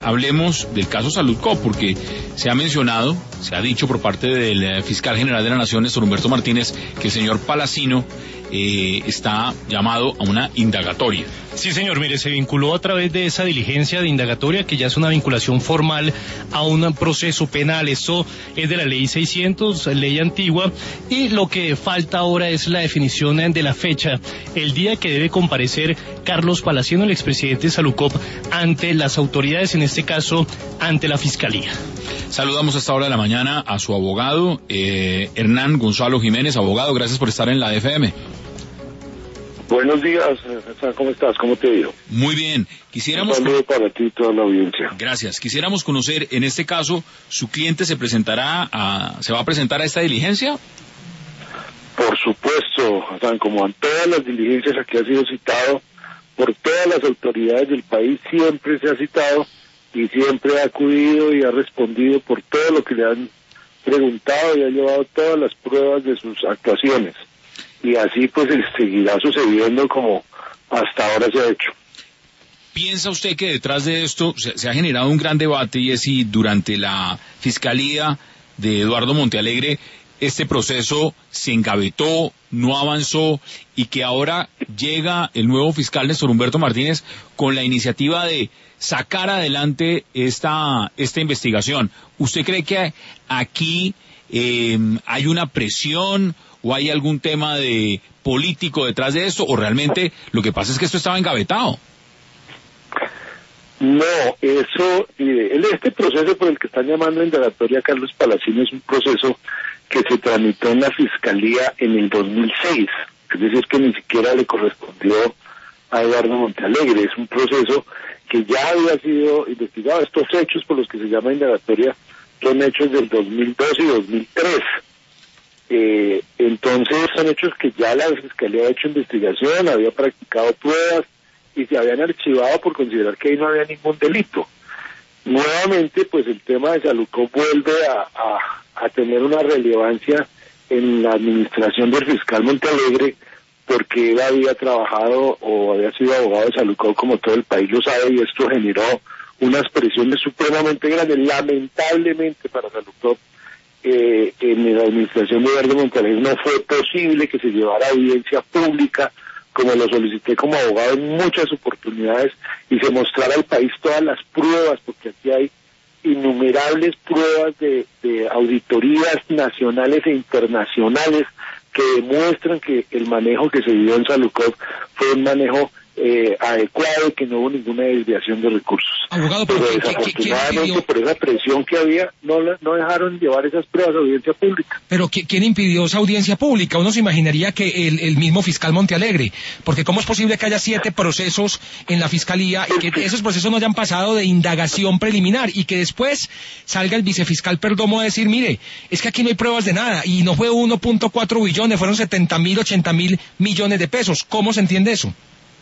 Hablemos del caso Saludco, porque se ha mencionado, se ha dicho por parte del fiscal general de la Nación, Néstor Humberto Martínez, que el señor Palacino está llamado a una indagatoria. Sí, señor, mire, se vinculó a través de esa diligencia de indagatoria, que ya es una vinculación formal a un proceso penal. Esto es de la ley 600, ley antigua, y lo que falta ahora es la definición de la fecha, el día que debe comparecer Carlos Palacino, el expresidente de Saludco, ante las autoridades, en este caso, ante la Fiscalía. Saludamos a esta hora de la mañana a su abogado, Hernán Gonzalo Jiménez. Abogado, gracias por estar en la FM. Buenos días, ¿cómo estás? ¿Cómo te digo? Muy bien. Un saludo para ti y toda la audiencia. Gracias. Quisiéramos conocer, en este caso, ¿su cliente se va a presentar a esta diligencia? Por supuesto, Hassan, como en todas las diligencias aquí ha sido citado, por todas las autoridades del país siempre se ha citado y siempre ha acudido y ha respondido por todo lo que le han preguntado y ha llevado todas las pruebas de sus actuaciones. Y así pues seguirá sucediendo como hasta ahora se ha hecho. ¿Piensa usted que detrás de esto se ha generado un gran debate, y es si durante la fiscalía de Eduardo Montealegre este proceso se engavetó, no avanzó, y que ahora llega el nuevo fiscal Néstor Humberto Martínez con la iniciativa de sacar adelante esta investigación? ¿Usted cree que aquí hay una presión o hay algún tema de político detrás de esto, o realmente lo que pasa es que esto estaba engavetado? No, este proceso por el que están llamando indagatoria a Carlos Palacino es un proceso que se tramitó en la Fiscalía en el 2006, es decir, que ni siquiera le correspondió a Eduardo Montealegre. Es un proceso que ya había sido investigado. Estos hechos por los que se llama indagatoria son hechos del 2002 y 2003. Entonces son hechos que ya la Fiscalía ha hecho investigación, había practicado pruebas y se habían archivado por considerar que ahí no había ningún delito. Nuevamente, pues el tema de Saludco vuelve a tener una relevancia en la administración del fiscal Montealegre, porque él había trabajado o había sido abogado de Saludco, como todo el país lo sabe, y esto generó unas presiones supremamente grandes, lamentablemente para Saludco. En la administración de Eduardo Montalegre no fue posible que se llevara audiencia pública, como lo solicité como abogado en muchas oportunidades, y se mostrara al país todas las pruebas, porque aquí hay innumerables pruebas de auditorías nacionales e internacionales que demuestran que el manejo que se dio en Saludco fue un manejo adecuado y que no hubo ninguna desviación de recursos. Abogado, pero desafortunadamente por esa presión que había no dejaron llevar esas pruebas a audiencia pública. Pero ¿quién impidió esa audiencia pública? Uno se imaginaría que el mismo fiscal Montealegre, porque ¿cómo es posible que haya 7 procesos en la Fiscalía y que esos procesos no hayan pasado de indagación preliminar y que después salga el vicefiscal Perdomo a decir, mire, es que aquí no hay pruebas de nada y no fue 1.4 billones, fueron 70.000, 80.000 millones de pesos? ¿Cómo se entiende eso?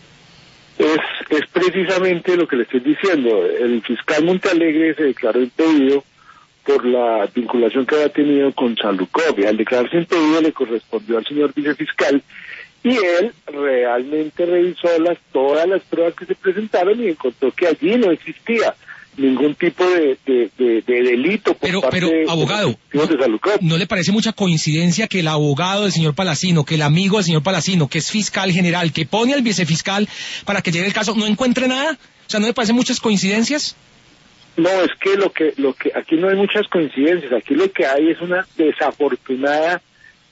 Es precisamente lo que le estoy diciendo. El fiscal Montealegre se declaró impedido por la vinculación que había tenido con Saludco, y al declararse impedido le correspondió al señor vicefiscal, y él realmente revisó todas las pruebas que se presentaron y encontró que allí no existía ningún tipo de delito por parte abogado, de Saludco. ¿No le parece mucha coincidencia que el abogado del señor Palacino, que el amigo del señor Palacino, que es fiscal general, que pone al vicefiscal para que llegue el caso, no encuentre nada? O sea, ¿no le parecen muchas coincidencias? No, es que lo que aquí no hay muchas coincidencias. Aquí lo que hay es una desafortunada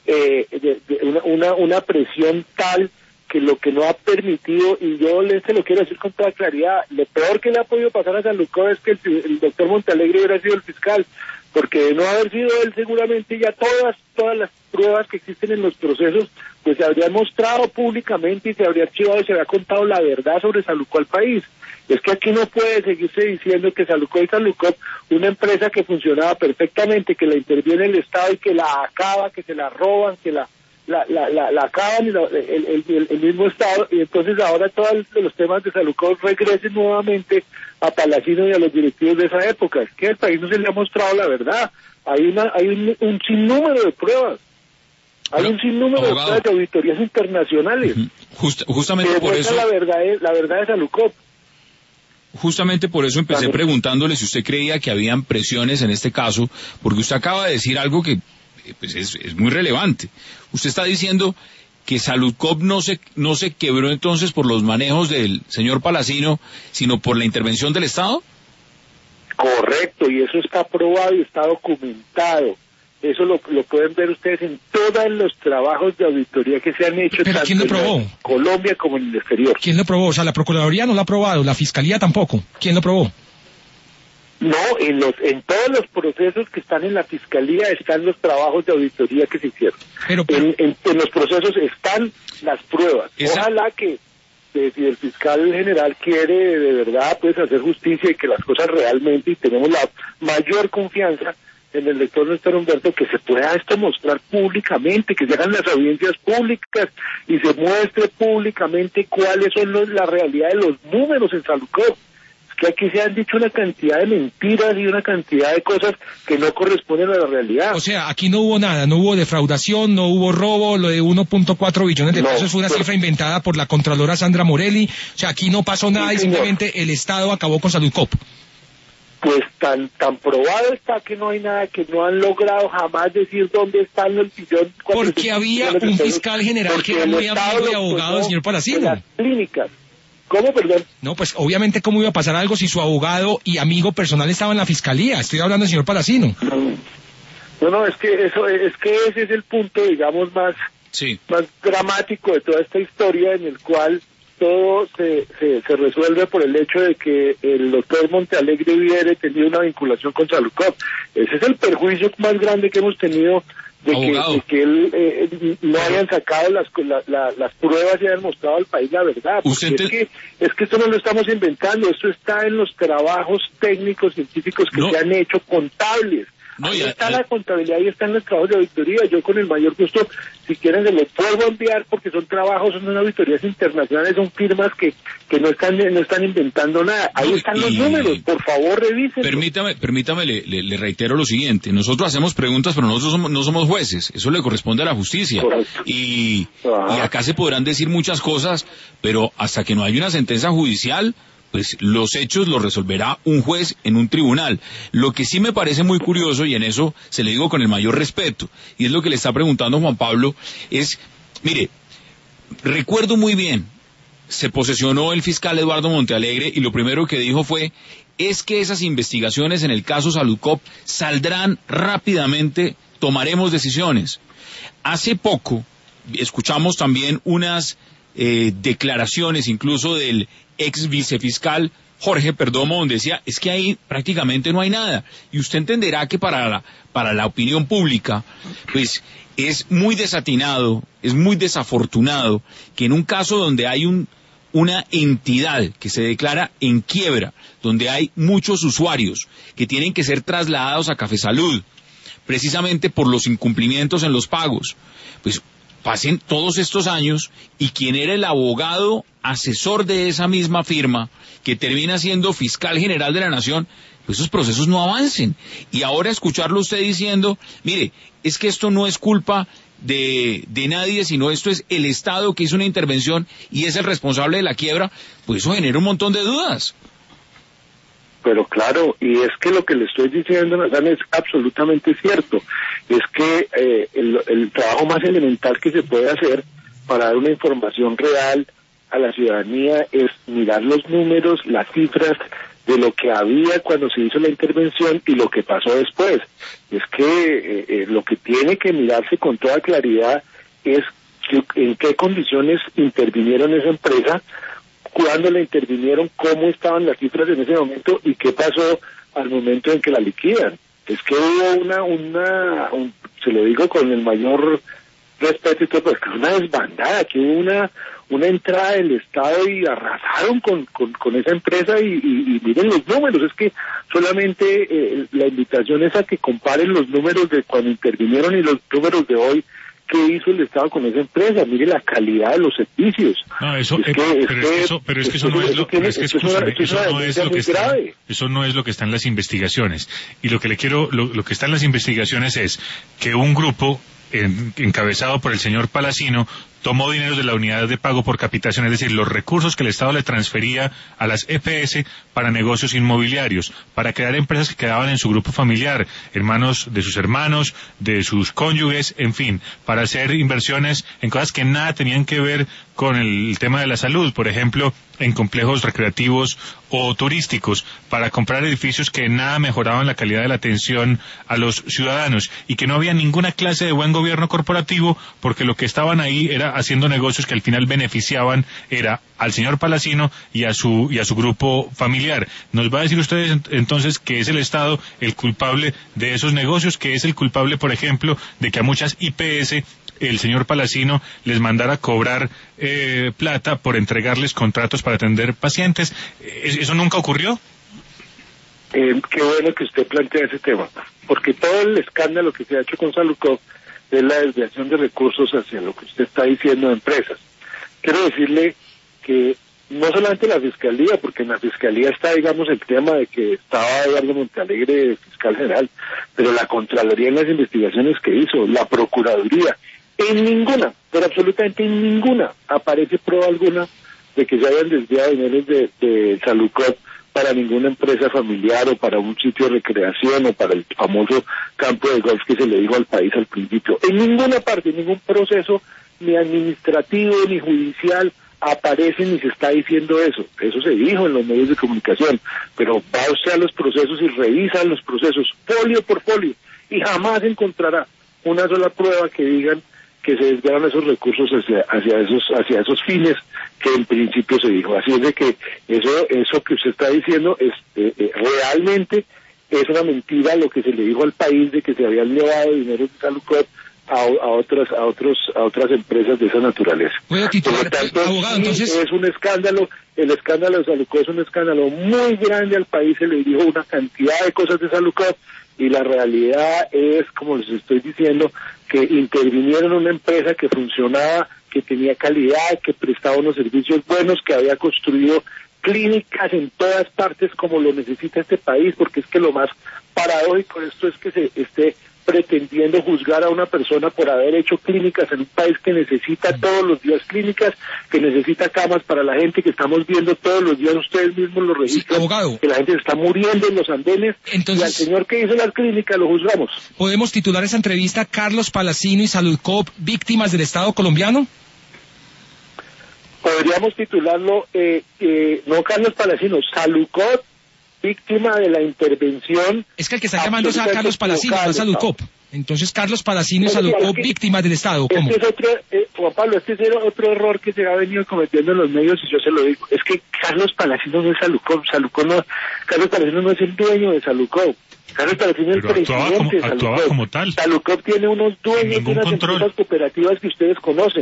una presión tal que lo que no ha permitido, y yo se lo quiero decir con toda claridad, lo peor que le ha podido pasar a Saludco es que el doctor Montealegre hubiera sido el fiscal, porque de no haber sido él, seguramente ya todas las pruebas que existen en los procesos pues se habrían mostrado públicamente y se habría archivado y se habría contado la verdad sobre Saludco al país. Es que aquí no puede seguirse diciendo que Saludco es Saludco, una empresa que funcionaba perfectamente, que la interviene el Estado y que la acaba, que se la roban, que la acaban el mismo Estado, y entonces ahora todos los temas de Saludco regresen nuevamente a Palacino y a los directivos de esa época. Es que al país no se le ha mostrado la verdad. Hay un sinnúmero de pruebas. Hay un sinnúmero de pruebas de auditorías internacionales. Justamente por eso. La verdad de Saludco. justamente por eso empecé preguntándole si usted creía que habían presiones en este caso, porque usted acaba de decir algo que pues es muy relevante. Usted está diciendo que Saludcop no se quebró entonces por los manejos del señor Palacino, sino por la intervención del Estado. Correcto, y eso está probado y está documentado. Eso lo pueden ver ustedes en todos los trabajos de auditoría que se han hecho, ¿pero quién lo probó? En Colombia como en el exterior. ¿Quién lo probó? O sea, la Procuraduría no lo ha probado, la Fiscalía tampoco. ¿Quién lo probó? No, en todos los procesos que están en la Fiscalía están los trabajos de auditoría que se hicieron. Pero en los procesos están las pruebas. Ojalá que si el fiscal general quiere de verdad pues hacer justicia y que las cosas realmente, y tenemos la mayor confianza en el lector Néstor Humberto, que se pueda esto mostrar públicamente, que se hagan las audiencias públicas y se muestre públicamente cuáles son la realidad de los números en Saludcop. Es que aquí se han dicho una cantidad de mentiras y una cantidad de cosas que no corresponden a la realidad. O sea, aquí no hubo nada, no hubo defraudación, no hubo robo, lo de 1.4 billones de pesos fue una cifra inventada por la Contralora Sandra Morelli. O sea, aquí no pasó nada y simplemente el Estado acabó con Saludcop. Pues tan probado está que no hay nada, que no han logrado jamás decir dónde están los billones. Porque había un fiscal general que era muy amigo y abogado del señor Palacino. Las clínicas. ¿Cómo, perdón? No, pues obviamente cómo iba a pasar algo si su abogado y amigo personal estaba en la fiscalía. Estoy hablando del señor Palacino. No, es que ese es el punto, digamos, más dramático de toda esta historia, en el cual todo se resuelve por el hecho de que el doctor Montealegre hubiera tenido una vinculación con Saludcop. Ese es el perjuicio más grande que hemos tenido de que él no hayan sacado las pruebas y hayan mostrado al país la verdad. Es que esto no lo estamos inventando, esto está en los trabajos técnicos, científicos que se han hecho, contables. Ahí está la contabilidad y están los trabajos de auditoría. Yo con el mayor gusto, si quieren, se los puedo enviar porque son auditorías internacionales, son firmas que no están inventando nada. Ahí están los números, por favor revisen. Permítame, le reitero lo siguiente. Nosotros hacemos preguntas, pero nosotros no somos jueces. Eso le corresponde a la justicia. Y acá se podrán decir muchas cosas, pero hasta que no haya una sentencia judicial, pues los hechos los resolverá un juez en un tribunal. Lo que sí me parece muy curioso, y en eso se le digo con el mayor respeto, y es lo que le está preguntando Juan Pablo, es, mire, recuerdo muy bien, se posesionó el fiscal Eduardo Montealegre y lo primero que dijo fue, es que esas investigaciones en el caso Saludcop saldrán rápidamente, tomaremos decisiones. Hace poco escuchamos también unas declaraciones incluso del ex vicefiscal Jorge Perdomo, donde decía, es que ahí prácticamente no hay nada. Y usted entenderá que para la opinión pública, pues es muy desatinado, es muy desafortunado que en un caso donde hay una entidad que se declara en quiebra, donde hay muchos usuarios que tienen que ser trasladados a Café Salud, precisamente por los incumplimientos en los pagos, pues pasen todos estos años y quien era el abogado asesor de esa misma firma, que termina siendo fiscal general de la nación, pues esos procesos no avancen. Y ahora escucharlo usted diciendo, mire, es que esto no es culpa de nadie, sino esto es el Estado que hizo una intervención y es el responsable de la quiebra, pues eso genera un montón de dudas. Pero claro, y es que lo que le estoy diciendo, Natán, es absolutamente cierto. Es que el trabajo más elemental que se puede hacer para dar una información real a la ciudadanía es mirar los números, las cifras de lo que había cuando se hizo la intervención y lo que pasó después. Es que lo que tiene que mirarse con toda claridad es en qué condiciones intervinieron esa empresa, cuándo la intervinieron, cómo estaban las cifras en ese momento y qué pasó al momento en que la liquidan. Es que hubo se lo digo con el mayor respeto y todo, pues que una desbandada, que hubo una entrada del Estado y arrasaron con esa empresa y miren los números. Es que solamente la invitación es a que comparen los números de cuando intervinieron y los números de hoy. ¿Qué hizo el Estado con esa empresa? Mire la calidad de los servicios. No, eso no es lo que está en las investigaciones. Y lo que que está en las investigaciones es que un grupo encabezado por el señor Palacino tomó dinero de la unidad de pago por capitación, es decir, los recursos que el Estado le transfería a las EPS para negocios inmobiliarios, para crear empresas que quedaban en su grupo familiar, hermanos, de sus cónyuges, en fin, para hacer inversiones en cosas que nada tenían que ver con el tema de la salud, por ejemplo, en complejos recreativos o turísticos, para comprar edificios que nada mejoraban la calidad de la atención a los ciudadanos y que no había ninguna clase de buen gobierno corporativo, porque lo que estaban ahí era haciendo negocios que al final beneficiaban era al señor Palacino y a su grupo familiar. ¿Nos va a decir usted entonces que es el Estado el culpable de esos negocios, que es el culpable, por ejemplo, de que a muchas IPS el señor Palacino les mandara cobrar plata por entregarles contratos para atender pacientes? ¿Eso nunca ocurrió? Qué bueno que usted plantea ese tema, porque todo el escándalo que se ha hecho con Salucop es la desviación de recursos hacia lo que usted está diciendo de empresas. Quiero decirle que no solamente la Fiscalía, porque en la Fiscalía está, digamos, el tema de que estaba Eduardo Montealegre, fiscal general, pero la Contraloría en las investigaciones que hizo, la Procuraduría, en ninguna, pero absolutamente en ninguna, aparece prueba alguna de que se hayan desviado dineros de Salucop para ninguna empresa familiar o para un sitio de recreación o para el famoso campo de golf que se le dijo al país al principio. En ninguna parte, en ningún proceso, ni administrativo ni judicial, aparece ni se está diciendo eso. Eso se dijo en los medios de comunicación, pero va usted a los procesos y revisa los procesos folio por folio y jamás encontrará una sola prueba que digan que se desviaron esos recursos hacia esos fines que en principio se dijo. Así es de que eso que usted está diciendo es realmente es una mentira lo que se le dijo al país de que se habían llevado dinero de Salucop a otras empresas de esa naturaleza. Por lo tanto, abogado, entonces es un escándalo. El escándalo de Salucop es un escándalo muy grande al país. Se le dijo una cantidad de cosas de Salucop y la realidad es, como les estoy diciendo, que intervinieron una empresa que funcionaba, que tenía calidad, que prestaba unos servicios buenos, que había construido clínicas en todas partes como lo necesita este país, porque es que lo más paradójico de esto es que se esté pretendiendo juzgar a una persona por haber hecho clínicas en un país que necesita todos los días clínicas, que necesita camas para la gente, que estamos viendo todos los días, ustedes mismos lo registran, abogado, que la gente se está muriendo en los andenes. Entonces, y al señor que hizo las clínicas lo juzgamos. ¿Podemos titular esa entrevista Carlos Palacino y Salucop, víctimas del Estado colombiano? Podríamos titularlo, no Carlos Palacino, Salucop, víctima de la intervención. Es que el que está llamando es a Carlos Palacino, no a Salucop. Entonces, Carlos Palacino y Salucop, víctimas del Estado, ¿cómo? Este es otro, Juan Pablo, este es otro error que se ha venido cometiendo en los medios y yo se lo digo. Es que Carlos Palacino no es Salucop, Carlos Palacino no es el dueño de Salucop. Carlos Palacino es el presidente de Salucop. Actuaba como tal. Salucop tiene unos dueños de unas empresas cooperativas que ustedes conocen.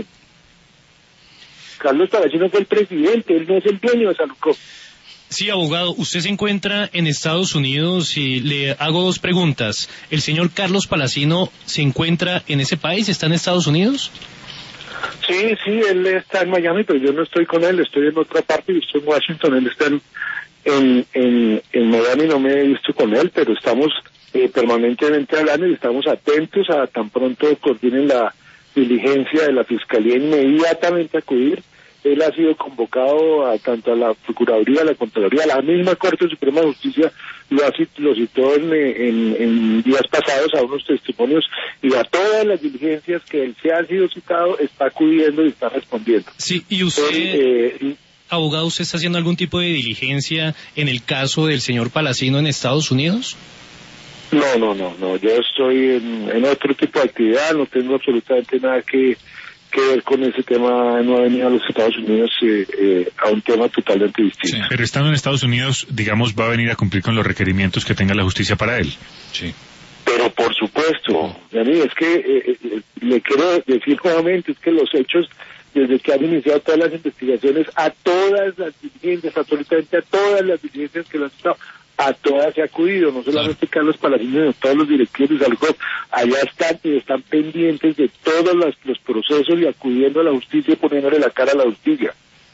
Carlos Palacino fue el presidente, él no es el dueño de Salucop. Sí, abogado, usted se encuentra en Estados Unidos y le hago dos preguntas. ¿El señor Carlos Palacino se encuentra en ese país? ¿Está en Estados Unidos? Sí, él está en Miami, pero yo no estoy con él, estoy en otra parte, yo estoy en Washington, él está en Miami, no me he visto con él, pero estamos permanentemente hablando y estamos atentos a tan pronto coordinen la diligencia de la Fiscalía inmediatamente acudir. Él ha sido convocado tanto a la Procuraduría, a la Contraloría, a la misma Corte Suprema de Justicia, lo citó en días pasados a unos testimonios y a todas las diligencias que él se ha sido citado, está acudiendo y está respondiendo. Sí, y usted, abogado, ¿usted está haciendo algún tipo de diligencia en el caso del señor Palacino en Estados Unidos? No, yo estoy en otro tipo de actividad, no tengo absolutamente nada que ver con ese tema, no ha venido a los Estados Unidos a un tema totalmente distinto. Sí, pero estando en Estados Unidos, digamos, va a venir a cumplir con los requerimientos que tenga la justicia para él. Sí. Pero por supuesto, Dani, es que le quiero decir nuevamente, es que los hechos, desde que han iniciado todas las investigaciones, a todas las diligencias, absolutamente a todas las diligencias que lo han estado, a todas se ha acudido, no solamente Carlos Palacino, sino todos los directivos de Salucop, allá están pendientes de todos los procesos y acudiendo a la justicia y poniéndole la cara a la justicia.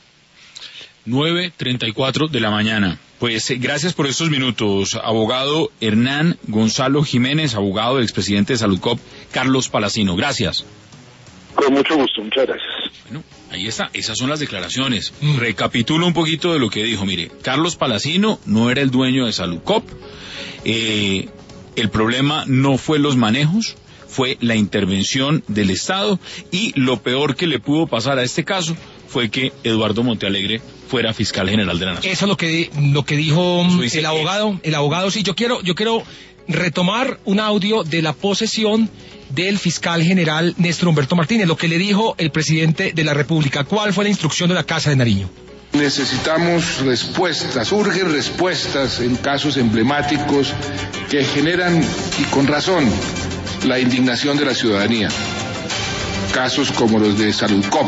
9:34 de la mañana. Pues gracias por estos minutos, abogado Hernán Gonzalo Jiménez, abogado del expresidente de Salucop, Carlos Palacino. Gracias. Con mucho gusto, muchas gracias. Bueno, ahí está, esas son las declaraciones. Recapitulo un poquito de lo que dijo. Mire, Carlos Palacino no era el dueño de Saludcop. El problema no fue los manejos, fue la intervención del Estado, y lo peor que le pudo pasar a este caso fue que Eduardo Montealegre fuera fiscal general de la Nación. Eso es lo que dijo el abogado. El abogado, sí, yo quiero retomar un audio de la posesión del fiscal general Néstor Humberto Martínez, lo que le dijo el presidente de la República. ¿Cuál fue la instrucción de la Casa de Nariño? Necesitamos respuestas, urgen respuestas en casos emblemáticos que generan, y con razón, la indignación de la ciudadanía. Casos como los de Saludcop,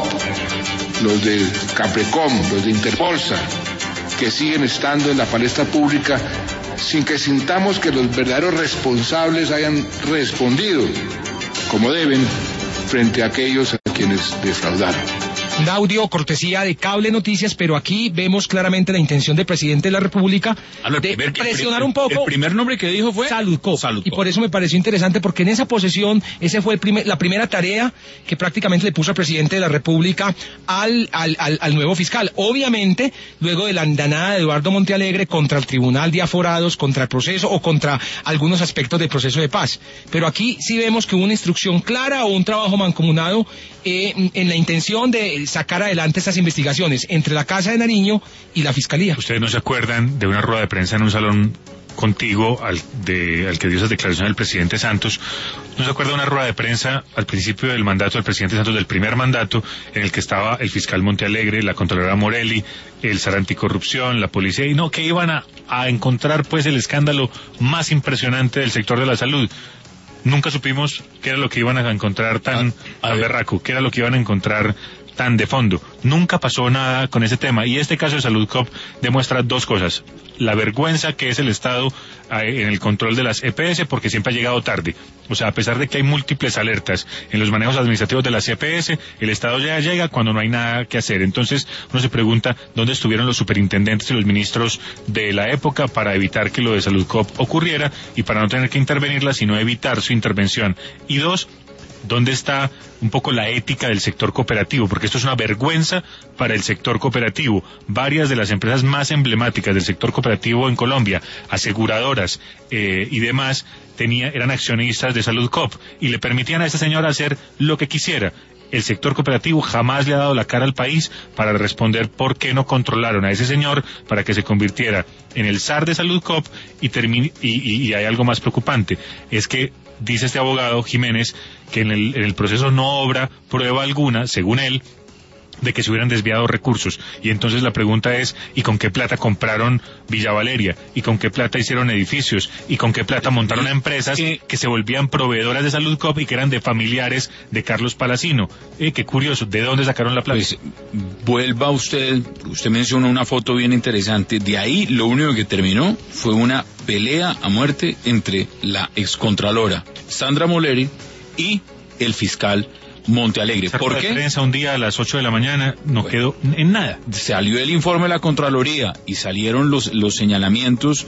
los de Caprecom, los de Interbolsa, que siguen estando en la palestra pública sin que sintamos que los verdaderos responsables hayan respondido como deben frente a aquellos a quienes defraudaron. Un audio cortesía de Cable Noticias, pero aquí vemos claramente la intención del presidente de la República de presionar un poco. El primer nombre que dijo fue Saludcop. Y por eso me pareció interesante, porque en esa posesión, ese fue la primera tarea que prácticamente le puso al presidente de la República al nuevo fiscal. Obviamente, luego de la andanada de Eduardo Montealegre contra el Tribunal de Aforados, contra el proceso o contra algunos aspectos del proceso de paz. Pero aquí sí vemos que hubo una instrucción clara o un trabajo mancomunado en la intención de sacar adelante estas investigaciones entre la Casa de Nariño y la Fiscalía. ¿Ustedes no se acuerdan de una rueda de prensa en un salón contigo al que dio esas declaraciones el presidente Santos? ¿No se acuerda de una rueda de prensa al principio del mandato del presidente Santos, del primer mandato, en el que estaba el fiscal Montealegre, la contralora Morelli, el SAR Anticorrupción, la policía, y no, que iban a encontrar pues el escándalo más impresionante del sector de la salud? Nunca supimos qué era lo que iban a encontrar tan berraco, qué era lo que iban a encontrar tan de fondo. Nunca pasó nada con ese tema, y este caso de Saludcop demuestra dos cosas: la vergüenza que es el Estado en el control de las EPS, porque siempre ha llegado tarde. O sea, a pesar de que hay múltiples alertas en los manejos administrativos de las EPS, el Estado ya llega cuando no hay nada que hacer. Entonces uno se pregunta dónde estuvieron los superintendentes y los ministros de la época para evitar que lo de Saludcop ocurriera y para no tener que intervenirla, sino evitar su intervención. Y dos, ¿dónde está un poco la ética del sector cooperativo? Porque esto es una vergüenza para el sector cooperativo. Varias de las empresas más emblemáticas del sector cooperativo en Colombia, aseguradoras y demás, eran accionistas de Saludcop y le permitían a esta señora hacer lo que quisiera. El sector cooperativo jamás le ha dado la cara al país para responder por qué no controlaron a ese señor para que se convirtiera en el zar de Saludcop y hay algo más preocupante, es que dice este abogado Jiménez que en el proceso no obra prueba alguna, según él, de que se hubieran desviado recursos. Y entonces la pregunta es, ¿y con qué plata compraron Villa Valeria? ¿Y con qué plata hicieron edificios? ¿Y con qué plata montaron empresas que se volvían proveedoras de Saludcop y que eran de familiares de Carlos Palacino? Qué curioso, ¿de dónde sacaron la plata? Pues vuelva usted mencionó una foto bien interesante. De ahí lo único que terminó fue una pelea a muerte entre la excontralora Sandra Moleri y el fiscal Montealegre. ¿Por qué? La prensa un día a las 8 de la mañana no quedó en nada. Salió el informe de la Contraloría y salieron los señalamientos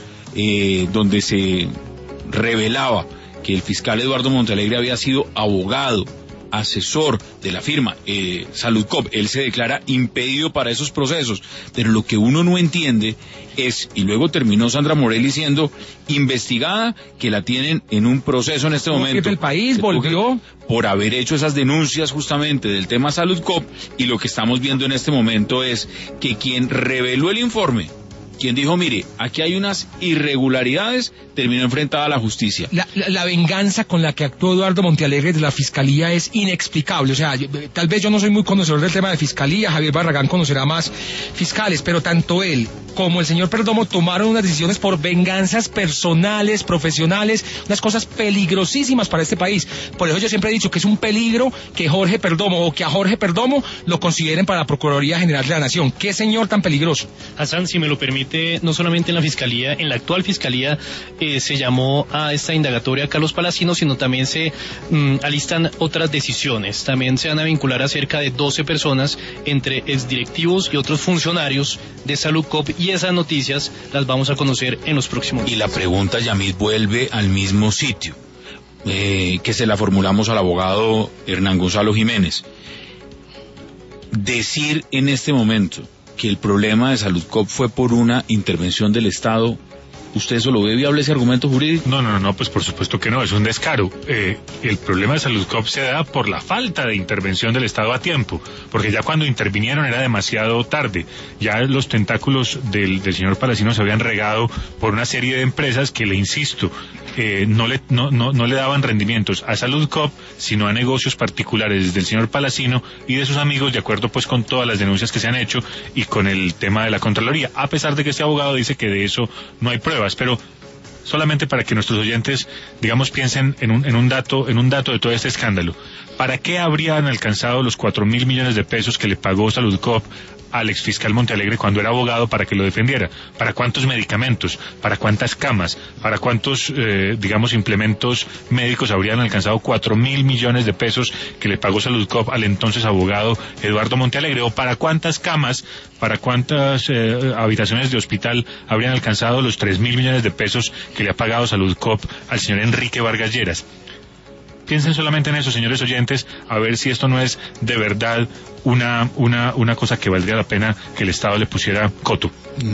donde se revelaba que el fiscal Eduardo Montealegre había sido abogado, asesor de la firma Saludcop. Él se declara impedido para esos procesos, pero lo que uno no entiende es, y luego terminó Sandra Morelli siendo investigada, que la tienen en un proceso en este momento. El país volvió por haber hecho esas denuncias justamente del tema Saludcop, y lo que estamos viendo en este momento es que quien reveló el informe, quien dijo, mire, aquí hay unas irregularidades, terminó enfrentada a la justicia. La venganza con la que actuó Eduardo Montealegre de la Fiscalía es inexplicable. O sea, tal vez yo no soy muy conocedor del tema de Fiscalía, Javier Barragán conocerá más fiscales, pero tanto él como el señor Perdomo tomaron unas decisiones por venganzas personales, profesionales, unas cosas peligrosísimas para este país. Por eso yo siempre he dicho que es un peligro que Jorge Perdomo o que a Jorge Perdomo lo consideren para la Procuraduría General de la Nación. ¿Qué señor tan peligroso? Hassan, si me lo permite, no solamente en la Fiscalía, en la actual Fiscalía se llamó a esta indagatoria a Carlos Palacino, sino también se alistan otras decisiones. También se van a vincular a cerca de 12 personas, entre exdirectivos y otros funcionarios de Saludcop, y esas noticias las vamos a conocer en los próximos días. Y la pregunta, Yamid, vuelve al mismo sitio que se la formulamos al abogado Hernán Gonzalo Jiménez. decir en este momento que el problema de Saludcop fue por una intervención del Estado, ¿usted eso lo ve viable, ese argumento jurídico? No, pues por supuesto que no, es un descaro. El problema de Saludcop se da por la falta de intervención del Estado a tiempo, porque ya cuando intervinieron era demasiado tarde. Ya los tentáculos del señor Palacino se habían regado por una serie de empresas que, le insisto, no le daban rendimientos a Saludcop, sino a negocios particulares del señor Palacino y de sus amigos, de acuerdo pues con todas las denuncias que se han hecho y con el tema de la Contraloría, a pesar de que este abogado dice que de eso no hay pruebas. Pero solamente para que nuestros oyentes, digamos, piensen en un dato de todo este escándalo. ¿Para qué habrían alcanzado los 4.000 millones de pesos que le pagó Saludcop al exfiscal Montealegre cuando era abogado para que lo defendiera? ¿Para cuántos medicamentos? ¿Para cuántas camas? ¿Para cuántos, implementos médicos habrían alcanzado 4.000 millones de pesos que le pagó Saludcop al entonces abogado Eduardo Montealegre? ¿O para cuántas camas, para cuántas habitaciones de hospital habrían alcanzado los 3.000 millones de pesos que le ha pagado Saludcop al señor Enrique Vargas Lleras? Piensen solamente en eso, señores oyentes, a ver si esto no es de verdad una cosa que valdría la pena que el Estado le pusiera coto.